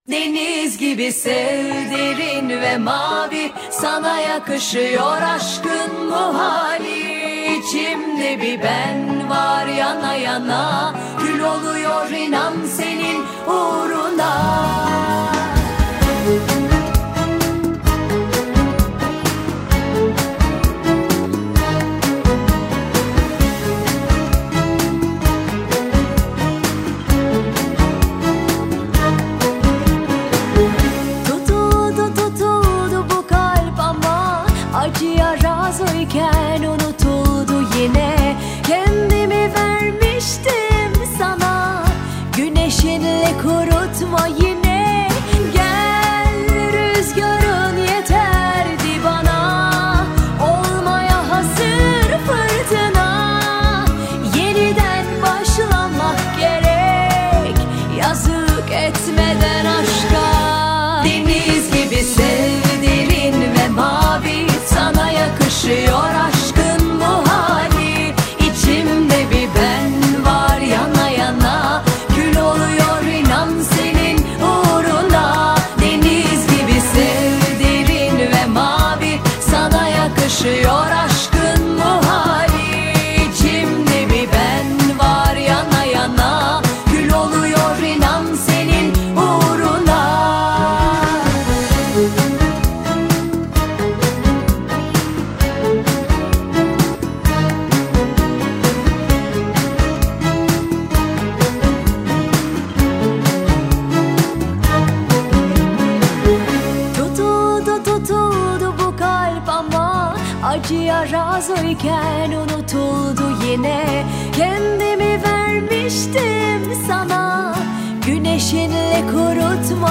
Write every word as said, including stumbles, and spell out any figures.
Deniz gibi sev, derin ve mavi, sana yakışıyor aşkın bu hali. İçimde bir ben var yana yana, kül oluyor inan senin uğruna. Acıya razıyken unutuldu yine. Kendimi vermiştim sana, güneşinle kurutma yine. Gel rüzgarın yeterdi bana, olmaya hazır fırtına. Yeniden başlamak gerek, yazık etmeden aşka. Deniz gibi sev, derin ve mavi, sana yakışıyor aşkın bu hali. İçimde bir ben var yana yana, kül oluyor inan senin uğruna. Deniz gibi sev, derin ve mavi, sana yakışıyor aşkın bu hali. İçimde bir ben var yana yana, kül oluyor inan senin uğruna. Acıya razıyken unutuldu yine. Kendimi vermiştim sana, güneşinle kurutma